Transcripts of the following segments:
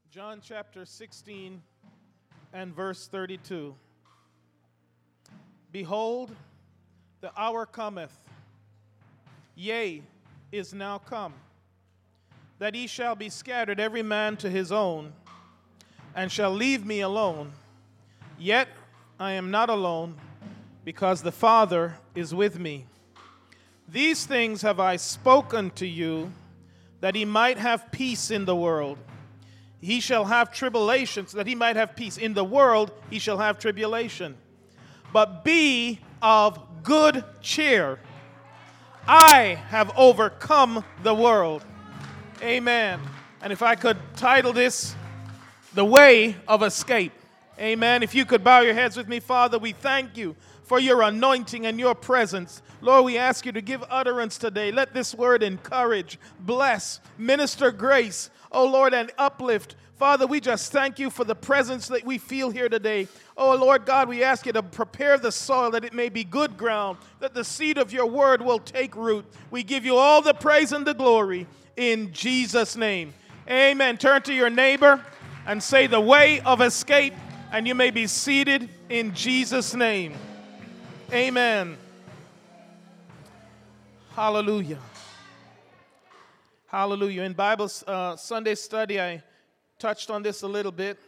John chapter 16 and verse 32. Behold, the hour cometh, yea, is now come, that ye shall be scattered every man to his own, and shall leave me alone. Yet I am not alone, because the Father is with me. These things have I spoken to you, that he might have peace in the world. He shall have tribulation, so that he might have peace. In the world he shall have tribulation. But be of good cheer. I have overcome the world. Amen. And if I could title this, The Way of Escape. Amen. If you could bow your heads with me, Father, we thank you for your anointing and your presence. Lord, we ask you to give utterance today. Let this word encourage, bless, minister grace, oh Lord, and uplift. Father, we just thank you for the presence that we feel here today. Oh Lord God, we ask you to prepare the soil that it may be good ground, that the seed of your word will take root. We give you all the praise and the glory in Jesus' name. Amen. Turn to your neighbor and say, the way of escape, and you may be seated in Jesus' name. Amen. Hallelujah. Hallelujah. In Bible Sunday study, I touched on this a little bit,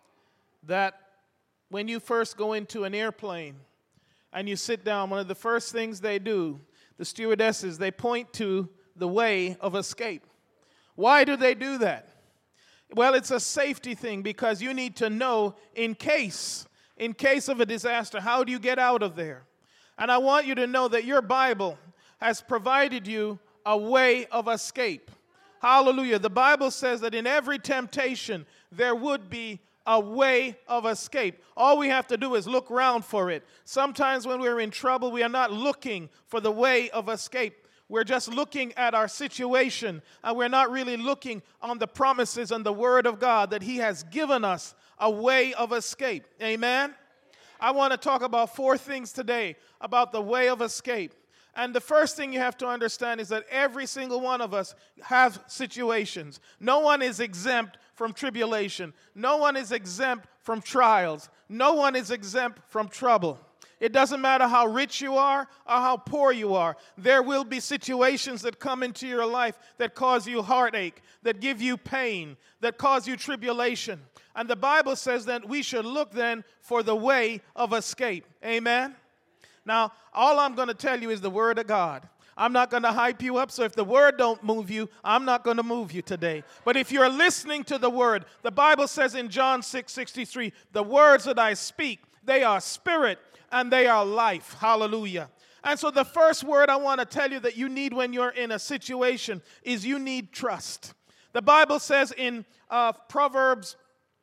that when you first go into an airplane and you sit down, one of the first things they do, the stewardesses, they point to the way of escape. Why do they do that? Well, it's a safety thing, because you need to know in case of a disaster, how do you get out of there? And I want you to know that your Bible has provided you a way of escape. Hallelujah. The Bible says that in every temptation, there would be a way of escape. All we have to do is look around for it. Sometimes when we're in trouble, we are not looking for the way of escape. We're just looking at our situation, and we're not really looking on the promises and the Word of God that He has given us a way of escape. Amen? I want to talk about 4 things today about the way of escape. And the first thing you have to understand is that every single one of us have situations. No one is exempt from tribulation. No one is exempt from trials. No one is exempt from trouble. It doesn't matter how rich you are or how poor you are. There will be situations that come into your life that cause you heartache, that give you pain, that cause you tribulation. And the Bible says that we should look then for the way of escape. Amen? Now, all I'm going to tell you is the Word of God. I'm not going to hype you up, so if the Word don't move you, I'm not going to move you today. But if you're listening to the Word, the Bible says in John 6:63, the words that I speak, they are spirit and they are life. Hallelujah. And so the first word I want to tell you that you need when you're in a situation is you need trust. The Bible says in Proverbs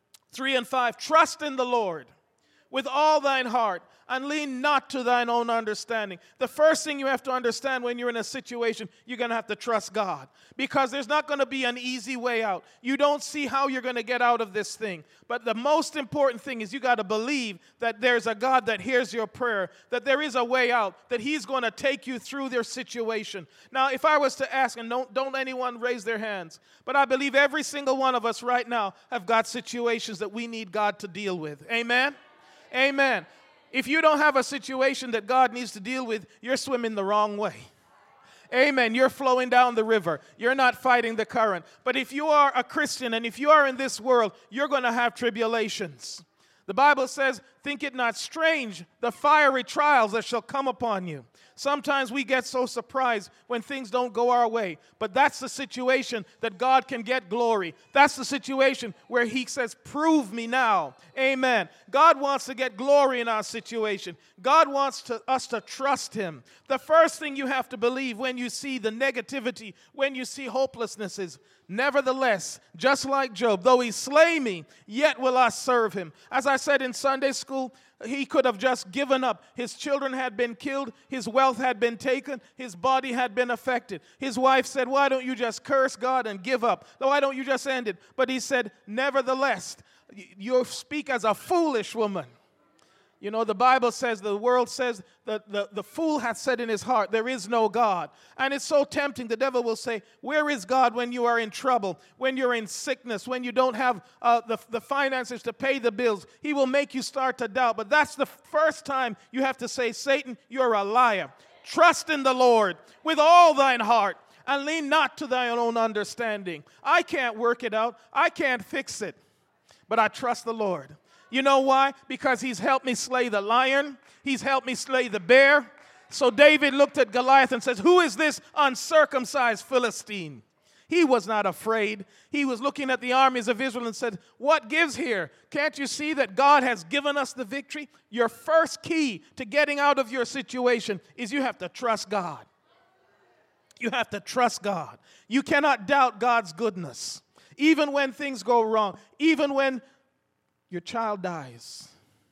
3 and 5, trust in the Lord with all thine heart, and lean not to thine own understanding. The first thing you have to understand when you're in a situation, you're going to have to trust God, because there's not going to be an easy way out. You don't see how you're going to get out of this thing. But the most important thing is you got to believe that there's a God that hears your prayer, that there is a way out, that He's going to take you through their situation. Now, if I was to ask, and don't anyone raise their hands, but I believe every single one of us right now have got situations that we need God to deal with. Amen? Amen. If you don't have a situation that God needs to deal with, you're swimming the wrong way. Amen. You're flowing down the river. You're not fighting the current. But if you are a Christian and if you are in this world, you're going to have tribulations. The Bible says, think it not strange, the fiery trials that shall come upon you. Sometimes we get so surprised when things don't go our way. But that's the situation that God can get glory. That's the situation where He says, prove me now. Amen. God wants to get glory in our situation. God wants us to trust Him. The first thing you have to believe when you see the negativity, when you see hopelessness is, nevertheless, just like Job, though he slay me, yet will I serve him. As I said in Sunday school, he could have just given up. His children had been killed. His wealth had been taken. His body had been affected. His wife said, why don't you just curse God and give up? Why don't you just end it? But he said, nevertheless, you speak as a foolish woman. You know, the Bible says, the world says that the fool hath said in his heart, there is no God. And it's so tempting. The devil will say, where is God when you are in trouble, when you're in sickness, when you don't have the finances to pay the bills? He will make you start to doubt. But that's the first time you have to say, Satan, you're a liar. Trust in the Lord with all thine heart, and lean not to thine own understanding. I can't work it out. I can't fix it. But I trust the Lord. You know why? Because he's helped me slay the lion. He's helped me slay the bear. So David looked at Goliath and says, who is this uncircumcised Philistine? He was not afraid. He was looking at the armies of Israel and said, what gives here? Can't you see that God has given us the victory? Your first key to getting out of your situation is you have to trust God. You have to trust God. You cannot doubt God's goodness. Even when things go wrong, even when your child dies.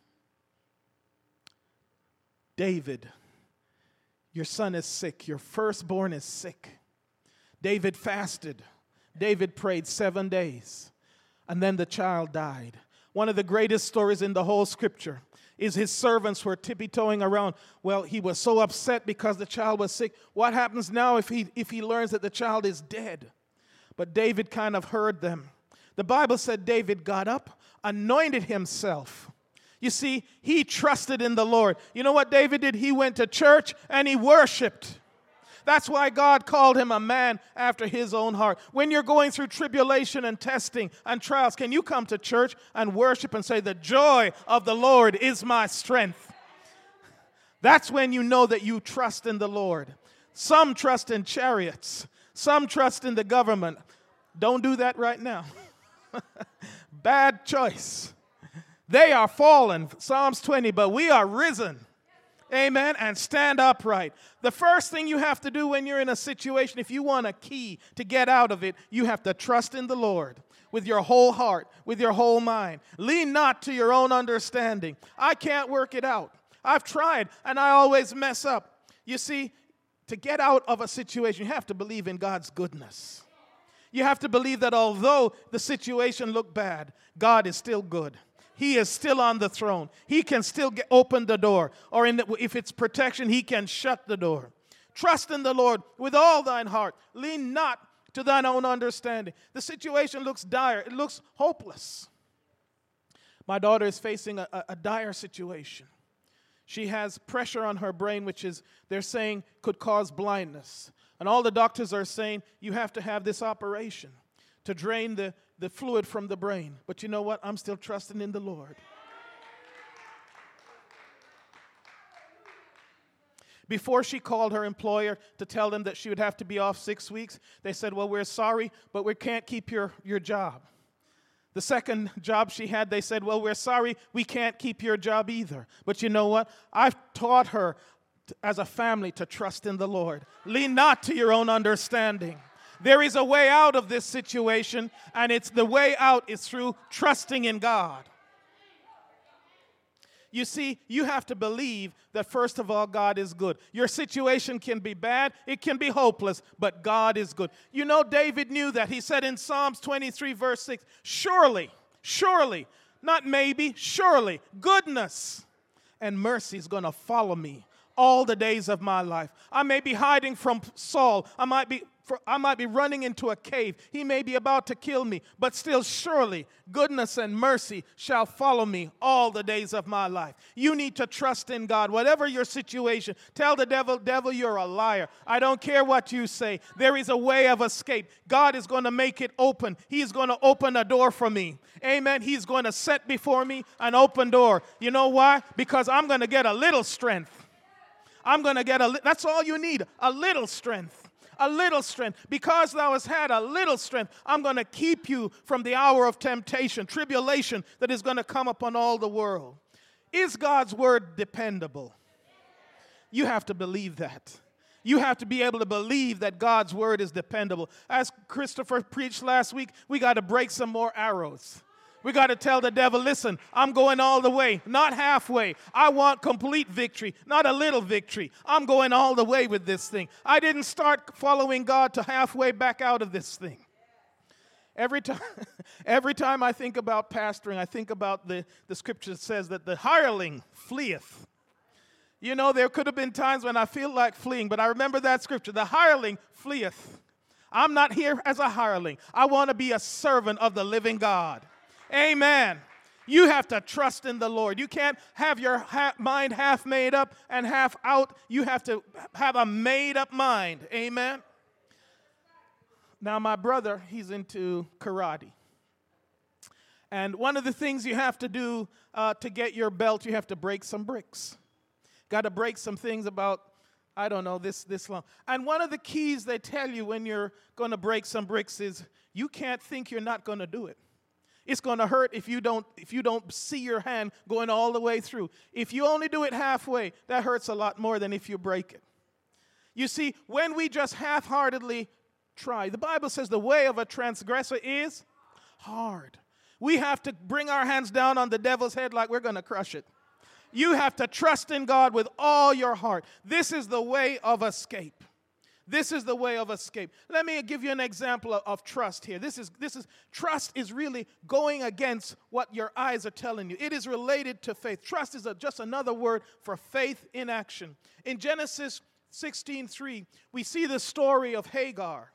David, your son is sick. Your firstborn is sick. David fasted. David prayed 7 days. And then the child died. One of the greatest stories in the whole scripture is his servants were tippy-toeing around. Well, he was so upset because the child was sick. What happens now if he learns that the child is dead? But David kind of heard them. The Bible said David got up, anointed himself. You see, he trusted in the Lord. You know what David did? He went to church and he worshiped. That's why God called him a man after his own heart. When you're going through tribulation and testing and trials, can you come to church and worship and say, the joy of the Lord is my strength? That's when you know that you trust in the Lord. Some trust in chariots. Some trust in the government. Don't do that right now. Bad choice. They are fallen, Psalms 20, but we are risen. Amen. And stand upright. The first thing you have to do when you're in a situation, if you want a key to get out of it, you have to trust in the Lord with your whole heart, with your whole mind. Lean not to your own understanding. I can't work it out. I've tried, and I always mess up. You see, to get out of a situation, you have to believe in God's goodness. You have to believe that although the situation looked bad, God is still good. He is still on the throne. He can still open the door. Or if it's protection, he can shut the door. Trust in the Lord with all thine heart. Lean not to thine own understanding. The situation looks dire. It looks hopeless. My daughter is facing a dire situation. She has pressure on her brain, which is, they're saying, could cause blindness. And all the doctors are saying, you have to have this operation to drain the fluid from the brain. But you know what? I'm still trusting in the Lord. Before she called her employer to tell them that she would have to be off 6 weeks, they said, well, we're sorry, but we can't keep your job. The second job she had, they said, well, we're sorry, we can't keep your job either. But you know what? I've taught her as a family to trust in the Lord. Lean not to your own understanding. There is a way out of this situation, and the way out is through trusting in God. You see, you have to believe that, first of all, God is good. Your situation can be bad, it can be hopeless, but God is good. You know, David knew that. He said in Psalms 23, verse 6, surely, not maybe, surely, goodness and mercy is going to follow me all the days of my life. I may be hiding from Saul. I might be running into a cave. He may be about to kill me, but still surely goodness and mercy shall follow me all the days of my life. You need to trust in God. Whatever your situation, tell the devil, you're a liar. I don't care what you say. There is a way of escape. God is going to make it open. He's going to open a door for me. Amen. He's going to set before me an open door. You know why? Because I'm going to get a little strength. That's all you need, a little strength. A little strength. Because thou hast had a little strength, I'm going to keep you from the hour of temptation, tribulation that is going to come upon all the world. Is God's word dependable? You have to believe that. You have to be able to believe that God's word is dependable. As Christopher preached last week, we got to break some more arrows. We got to tell the devil, listen, I'm going all the way, not halfway. I want complete victory, not a little victory. I'm going all the way with this thing. I didn't start following God to halfway back out of this thing. Every time, every time I think about pastoring, I think about the scripture that says that the hireling fleeth. You know, there could have been times when I feel like fleeing, but I remember that scripture. The hireling fleeth. I'm not here as a hireling. I want to be a servant of the living God. Amen. You have to trust in the Lord. You can't have your mind half made up and half out. You have to have a made up mind. Amen. Now, my brother, he's into karate. And one of the things you have to do to get your belt, you have to break some bricks. Got to break some things about, I don't know, this long. And one of the keys they tell you when you're going to break some bricks is you can't think you're not going to do it. It's going to hurt if you don't see your hand going all the way through. If you only do it halfway, that hurts a lot more than if you break it. You see, when we just half-heartedly try, the Bible says the way of a transgressor is hard. We have to bring our hands down on the devil's head like we're going to crush it. You have to trust in God with all your heart. This is the way of escape. This is the way of escape. Let me give you an example of trust here. Trust is really going against what your eyes are telling you. It is related to faith. Trust is just another word for faith in action. In Genesis 16:3, we see the story of Hagar,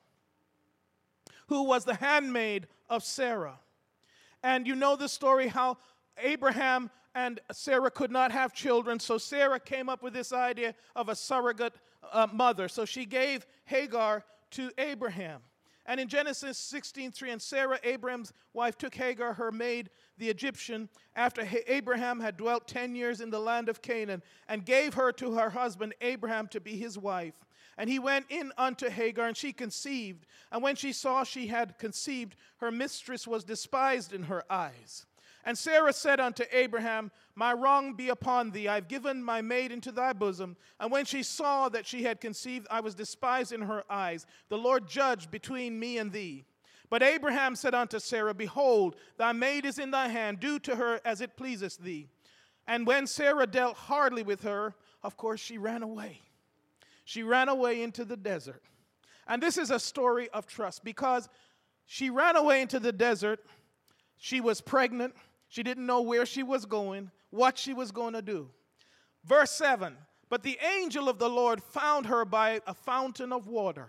who was the handmaid of Sarah. And you know the story how Abraham and Sarah could not have children, so Sarah came up with this idea of a surrogate mother. So she gave Hagar to Abraham. And in Genesis 16:3, and Sarah, Abraham's wife, took Hagar, her maid, the Egyptian, after Abraham had dwelt 10 years in the land of Canaan, and gave her to her husband Abraham to be his wife. And he went in unto Hagar, and she conceived. And when she saw she had conceived, her mistress was despised in her eyes. And Sarah said unto Abraham, My wrong be upon thee. I have given my maid into thy bosom. And when she saw that she had conceived, I was despised in her eyes. The Lord judged between me and thee. But Abraham said unto Sarah, Behold, thy maid is in thy hand. Do to her as it pleaseth thee. And when Sarah dealt hardly with her, of course she ran away. She ran away into the desert. And this is a story of trust, because she ran away into the desert. She was pregnant. She didn't know where she was going, what she was going to do. Verse 7, but the angel of the Lord found her by a fountain of water.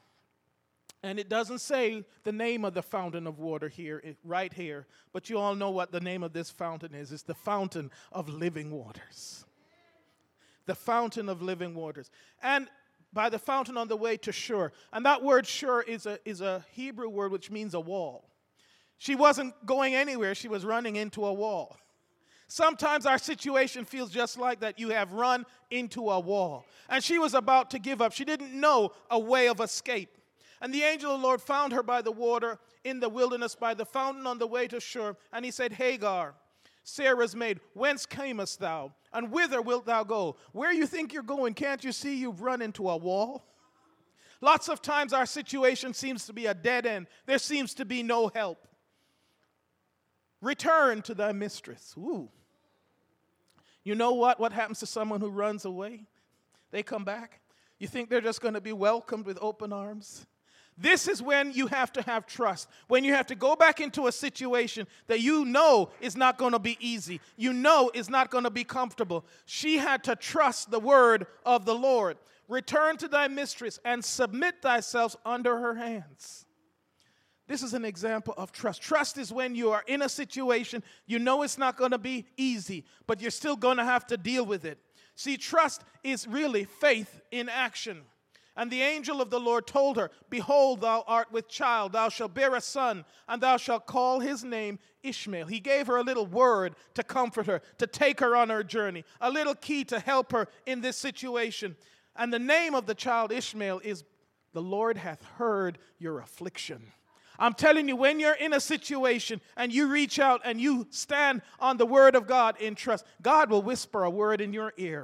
And it doesn't say the name of the fountain of water here, right here, but you all know what the name of this fountain is. It's the fountain of living waters. The fountain of living waters. And by the fountain on the way to Shur. And that word Shur is a Hebrew word which means a wall. She wasn't going anywhere. She was running into a wall. Sometimes our situation feels just like that. You have run into a wall. And she was about to give up. She didn't know a way of escape. And the angel of the Lord found her by the water in the wilderness, by the fountain on the way to Shur. And he said, Hagar, Sarah's maid, whence camest thou? And whither wilt thou go? Where you think you're going? Can't you see you've run into a wall? Lots of times our situation seems to be a dead end. There seems to be no help. Return to thy mistress. Ooh. You know what? What happens to someone who runs away? They come back. You think they're just going to be welcomed with open arms? This is when you have to have trust. When you have to go back into a situation that you know is not going to be easy. You know is not going to be comfortable. She had to trust the word of the Lord. Return to thy mistress and submit thyself under her hands. This is an example of trust. Trust is when you are in a situation, you know it's not going to be easy, but you're still going to have to deal with it. See, trust is really faith in action. And the angel of the Lord told her, Behold, thou art with child, thou shalt bear a son, and thou shalt call his name Ishmael. He gave her a little word to comfort her, to take her on her journey, a little key to help her in this situation. And the name of the child Ishmael is, The Lord hath heard your affliction. I'm telling you, when you're in a situation and you reach out and you stand on the word of God in trust, God will whisper a word in your ear.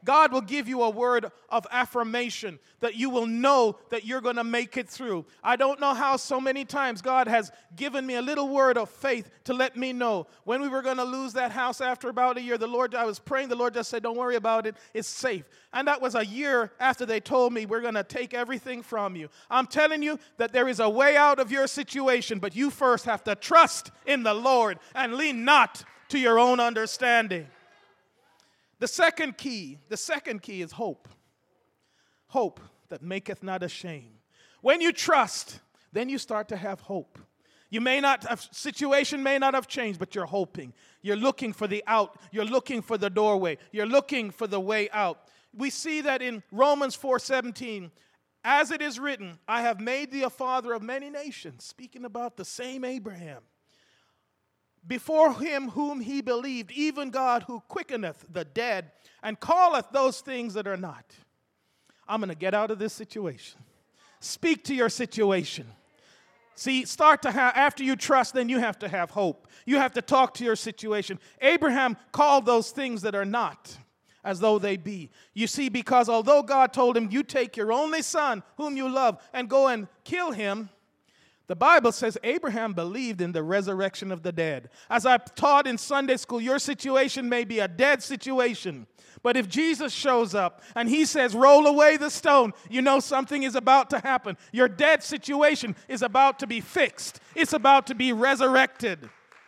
God will give you a word of affirmation that you will know that you're going to make it through. I don't know how so many times God has given me a little word of faith to let me know. When we were going to lose that house after about a year, I was praying, the Lord just said, don't worry about it, it's safe. And that was a year after they told me, we're going to take everything from you. I'm telling you that there is a way out of your situation, but you first have to trust in the Lord and lean not to your own understanding. The second key is hope. Hope that maketh not ashamed. When you trust, then you start to have hope. Situation may not have changed, but you're hoping. You're looking for the out. You're looking for the doorway. You're looking for the way out. We see that in Romans 4:17, as it is written, I have made thee a father of many nations, speaking about the same Abraham. Before him whom he believed, even God who quickeneth the dead and calleth those things that are not. I'm going to get out of this situation. Speak to your situation. See, after you trust, then you have to have hope. You have to talk to your situation. Abraham called those things that are not as though they be. You see, because although God told him, you take your only son whom you love and go and kill him, the Bible says Abraham believed in the resurrection of the dead. As I've taught in Sunday school, your situation may be a dead situation. But if Jesus shows up and he says, roll away the stone, you know something is about to happen. Your dead situation is about to be fixed. It's about to be resurrected.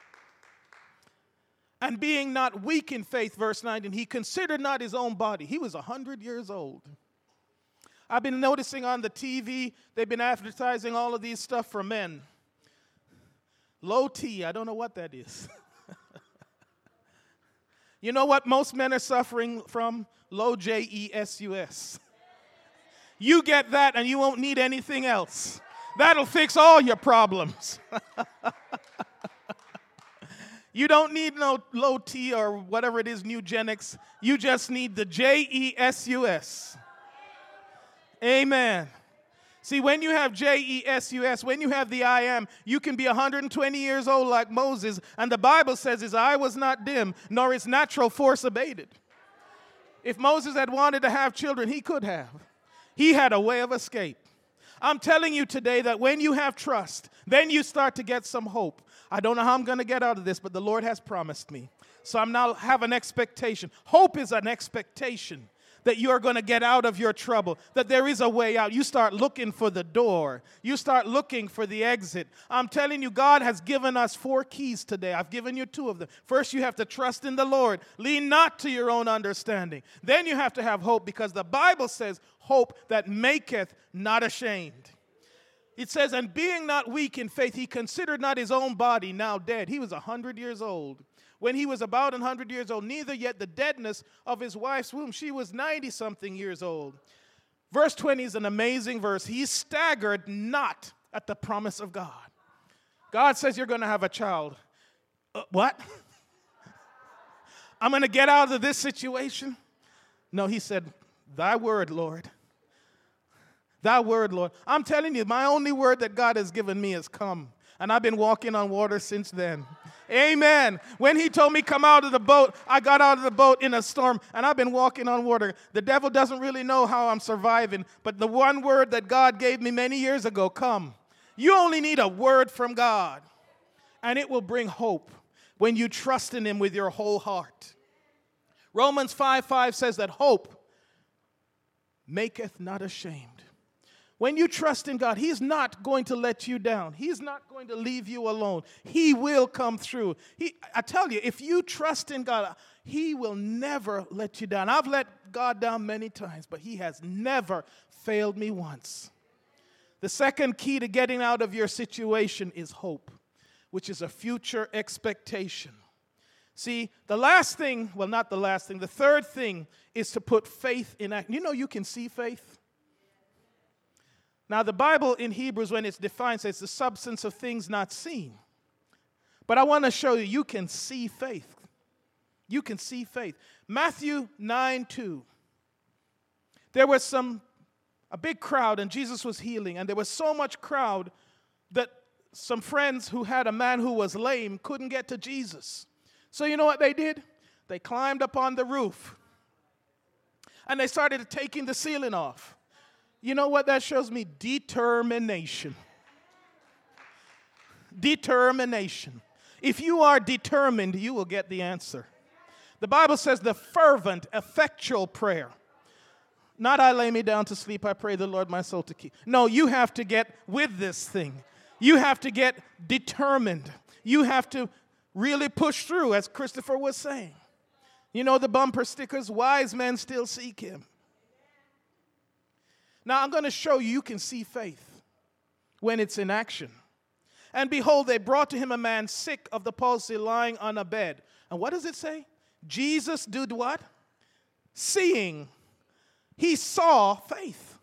And being not weak in faith, verse 19, he considered not his own body. He was 100 years old. I've been noticing on the TV, they've been advertising all of these stuff for men. Low T, I don't know what that is. You know what most men are suffering from? Low Jesus. You get that and you won't need anything else. That'll fix all your problems. You don't need no low T or whatever it is, Nugenics. You just need the Jesus. Amen. See, when you have Jesus, when you have the I am, you can be 120 years old like Moses, and the Bible says his eye was not dim, nor his natural force abated. If Moses had wanted to have children, he could have. He had a way of escape. I'm telling you today that when you have trust, then you start to get some hope. I don't know how I'm going to get out of this, but the Lord has promised me. So I'm now have an expectation. Hope is an expectation that you're going to get out of your trouble, that there is a way out. You start looking for the door. You start looking for the exit. I'm telling you, God has given us 4 keys today. I've given you 2 of them. First, you have to trust in the Lord. Lean not to your own understanding. Then you have to have hope, because the Bible says, hope that maketh not ashamed. It says, and being not weak in faith, he considered not his own body now dead. He was 100 years old. When he was about 100 years old, neither yet the deadness of his wife's womb. She was 90-something years old. Verse 20 is an amazing verse. He staggered not at the promise of God. God says you're going to have a child. What? I'm going to get out of this situation? No, he said, thy word, Lord. Thy word, Lord. I'm telling you, my only word that God has given me is come. And I've been walking on water since then. Amen. When he told me come out of the boat, I got out of the boat in a storm, and I've been walking on water. The devil doesn't really know how I'm surviving, but the one word that God gave me many years ago, come. You only need a word from God, and it will bring hope when you trust in him with your whole heart. Romans 5:5 says that hope maketh not ashamed. When you trust in God, he's not going to let you down. He's not going to leave you alone. He will come through. I tell you, if you trust in God, he will never let you down. I've let God down many times, but he has never failed me once. The second key to getting out of your situation is hope, which is a future expectation. See, the third thing is to put faith in action. You know you can see faith. Now, the Bible in Hebrews, when it's defined, says the substance of things not seen. But I want to show you, you can see faith. You can see faith. Matthew 9:2. There was a big crowd, and Jesus was healing. And there was so much crowd that some friends who had a man who was lame couldn't get to Jesus. So you know what they did? They climbed up on the roof. And they started taking the ceiling off. You know what that shows me? Determination. Determination. If you are determined, you will get the answer. The Bible says the fervent, effectual prayer. Not I lay me down to sleep, I pray the Lord my soul to keep. No, you have to get with this thing. You have to get determined. You have to really push through, as Christopher was saying. You know the bumper stickers, wise men still seek him. Now I'm going to show you can see faith when it's in action. And behold, they brought to him a man sick of the palsy lying on a bed. And what does it say? Jesus did what? Seeing. He saw faith.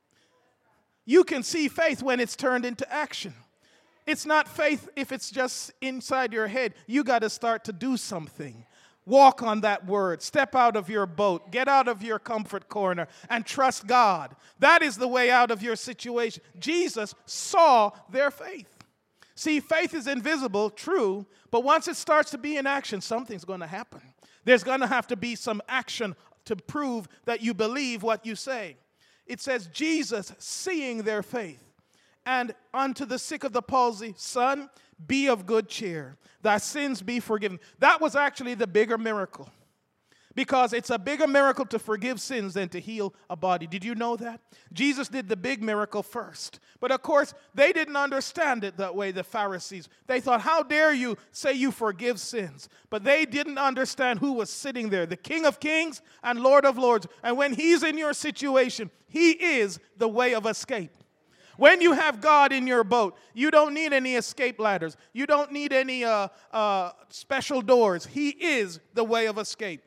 You can see faith when it's turned into action. It's not faith if it's just inside your head. You got to start to do something. Walk on that word. Step out of your boat. Get out of your comfort corner and trust God. That is the way out of your situation. Jesus saw their faith. See, faith is invisible, true, but once it starts to be in action, something's going to happen. There's going to have to be some action to prove that you believe what you say. It says, Jesus, seeing their faith, and unto the sick of the palsy, son, be of good cheer. Thy sins be forgiven. That was actually the bigger miracle. Because it's a bigger miracle to forgive sins than to heal a body. Did you know that? Jesus did the big miracle first. But of course, they didn't understand it that way, the Pharisees. They thought, how dare you say you forgive sins? But they didn't understand who was sitting there, the King of Kings and Lord of Lords. And when he's in your situation, he is the way of escape. When you have God in your boat, you don't need any escape ladders. You don't need any special doors. He is the way of escape.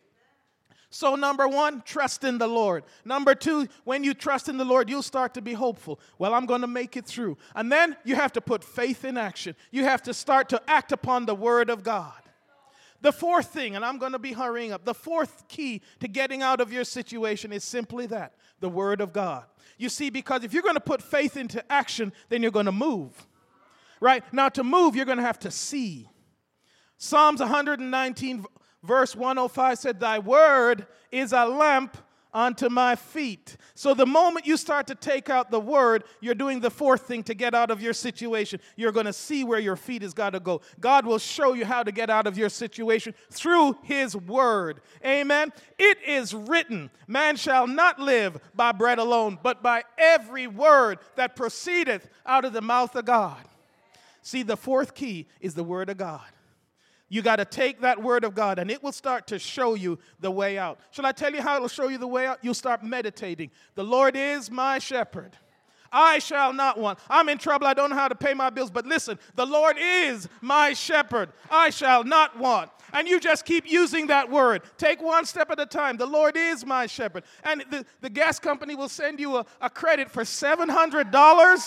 So number one, trust in the Lord. Number two, when you trust in the Lord, you'll start to be hopeful. Well, I'm going to make it through. And then you have to put faith in action. You have to start to act upon the word of God. The fourth thing, and I'm going to be hurrying up, the fourth key to getting out of your situation is simply that, the word of God. You see, because if you're going to put faith into action, then you're going to move. Right? Now, to move, you're going to have to see. Psalms 119, verse 105 said, thy word is a lamp unto my feet. So the moment you start to take out the word, you're doing the fourth thing to get out of your situation. You're going to see where your feet has got to go. God will show you how to get out of your situation through his word. Amen. It is written, man shall not live by bread alone, but by every word that proceedeth out of the mouth of God. See, the fourth key is the word of God. You got to take that word of God, and it will start to show you the way out. Shall I tell you how it will show you the way out? You'll start meditating. The Lord is my shepherd. I shall not want. I'm in trouble. I don't know how to pay my bills. But listen, the Lord is my shepherd. I shall not want. And you just keep using that word. Take one step at a time. The Lord is my shepherd. And the gas company will send you a credit for $700.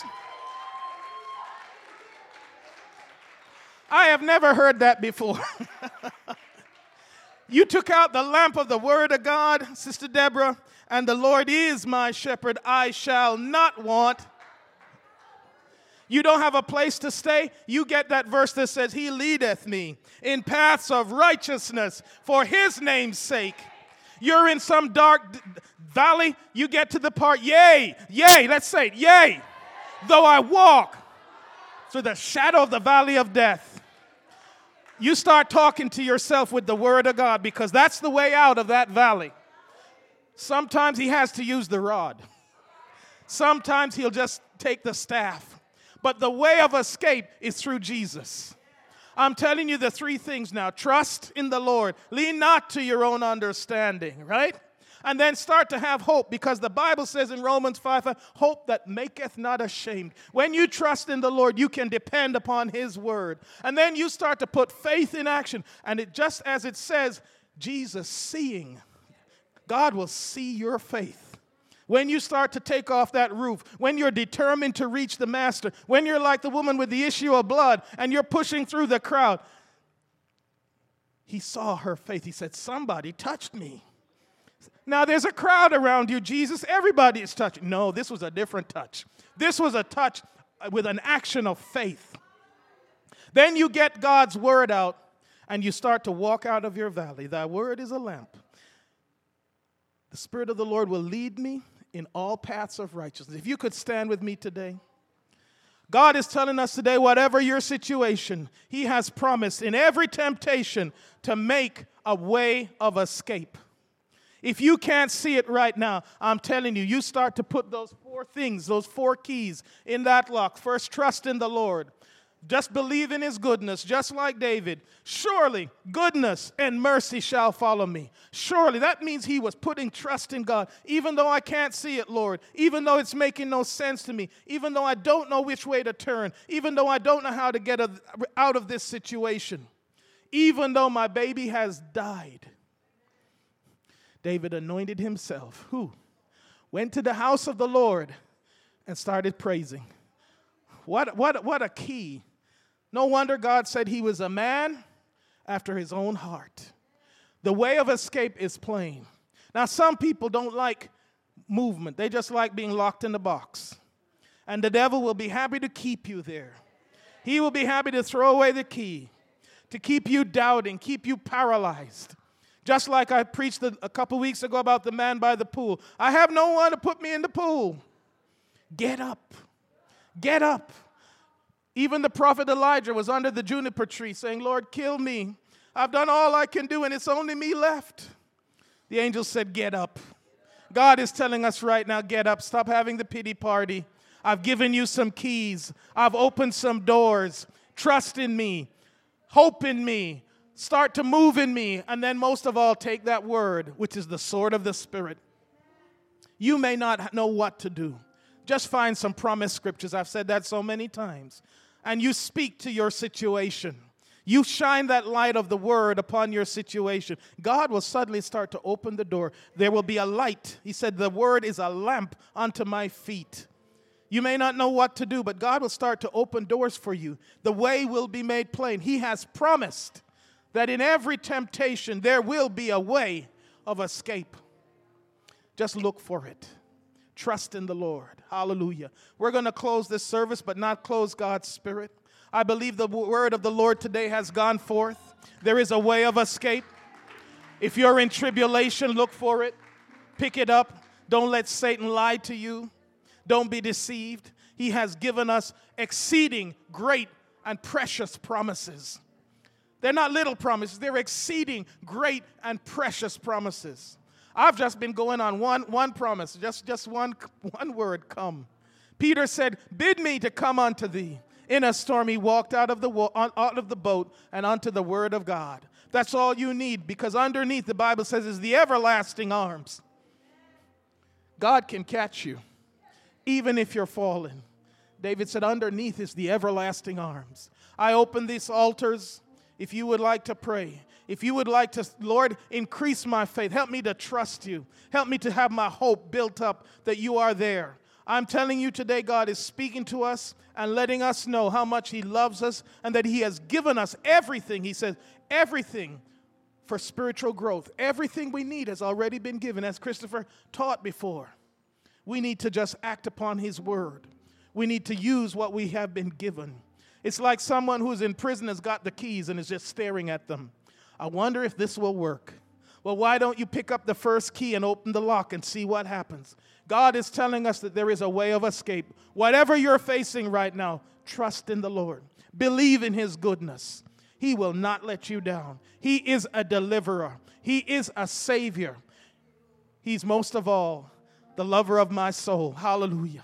I have never heard that before. You took out the lamp of the word of God, Sister Deborah, and the Lord is my shepherd. I shall not want. You don't have a place to stay? You get that verse that says, he leadeth me in paths of righteousness for his name's sake. You're in some dark valley. You get to the part, yea, let's say it, yea, though I walk through the shadow of the valley of death. You start talking to yourself with the word of God, because that's the way out of that valley. Sometimes he has to use the rod. Sometimes he'll just take the staff. But the way of escape is through Jesus. I'm telling you the three things now. Trust in the Lord. Lean not to your own understanding, right? And then start to have hope, because the Bible says in Romans 5, hope that maketh not ashamed. When you trust in the Lord, you can depend upon his word. And then you start to put faith in action. And it just as it says, Jesus seeing, God will see your faith. When you start to take off that roof, when you're determined to reach the master, when you're like the woman with the issue of blood and you're pushing through the crowd. He saw her faith. He said, somebody touched me. Now, there's a crowd around you, Jesus. Everybody is touching. No, this was a different touch. This was a touch with an action of faith. Then you get God's word out, and you start to walk out of your valley. Thy word is a lamp. The Spirit of the Lord will lead me in all paths of righteousness. If you could stand with me today. God is telling us today, whatever your situation, He has promised in every temptation to make a way of escape. If you can't see it right now, I'm telling you, you start to put those 4 things, those 4 keys in that lock. First, trust in the Lord. Just believe in His goodness, just like David. Surely goodness and mercy shall follow me. Surely, that means he was putting trust in God. Even though I can't see it, Lord, even though it's making no sense to me, even though I don't know which way to turn, even though I don't know how to get out of this situation, even though my baby has died, David anointed himself, who went to the house of the Lord and started praising. What a key. No wonder God said he was a man after His own heart. The way of escape is plain. Now, some people don't like movement. They just like being locked in the box. And the devil will be happy to keep you there. He will be happy to throw away the key, to keep you doubting, keep you paralyzed. Just like I preached a couple weeks ago about the man by the pool. I have no one to put me in the pool. Get up. Get up. Even the prophet Elijah was under the juniper tree saying, Lord, kill me. I've done all I can do and it's only me left. The angel said, get up. God is telling us right now, get up. Stop having the pity party. I've given you some keys. I've opened some doors. Trust in me. Hope in me. Start to move in me. And then most of all, take that word, which is the sword of the Spirit. You may not know what to do. Just find some promised scriptures. I've said that so many times. And you speak to your situation. You shine that light of the word upon your situation. God will suddenly start to open the door. There will be a light. He said, the word is a lamp unto my feet. You may not know what to do, but God will start to open doors for you. The way will be made plain. He has promised that in every temptation there will be a way of escape. Just look for it. Trust in the Lord. Hallelujah. We're going to close this service, but not close God's Spirit. I believe the word of the Lord today has gone forth. There is a way of escape. If you're in tribulation, look for it. Pick it up. Don't let Satan lie to you. Don't be deceived. He has given us exceeding great and precious promises. They're not little promises. They're exceeding great and precious promises. I've just been going on one promise, just one word, come. Peter said, bid me to come unto thee. In a storm, he walked out of the boat and unto the word of God. That's all you need, because underneath, the Bible says, is the everlasting arms. God can catch you, even if you're fallen. David said, underneath is the everlasting arms. I open these altars. If you would like to pray, if you would like to, Lord, increase my faith. Help me to trust you. Help me to have my hope built up that you are there. I'm telling you today, God is speaking to us and letting us know how much He loves us and that He has given us everything. He says, everything for spiritual growth. Everything we need has already been given, as Christopher taught before. We need to just act upon His word. We need to use what we have been given. It's like someone who's in prison has got the keys and is just staring at them. I wonder if this will work. Well, why don't you pick up the first key and open the lock and see what happens? God is telling us that there is a way of escape. Whatever you're facing right now, trust in the Lord. Believe in His goodness. He will not let you down. He is a deliverer. He is a savior. He's most of all the lover of my soul. Hallelujah.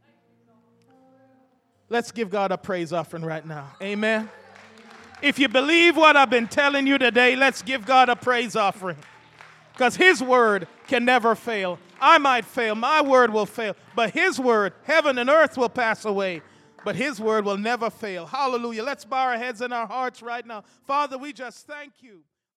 Let's give God a praise offering right now. Amen. If you believe what I've been telling you today, let's give God a praise offering. Because His word can never fail. I might fail. My word will fail. But His word, heaven and earth will pass away. But His word will never fail. Hallelujah. Let's bow our heads and our hearts right now. Father, we just thank you.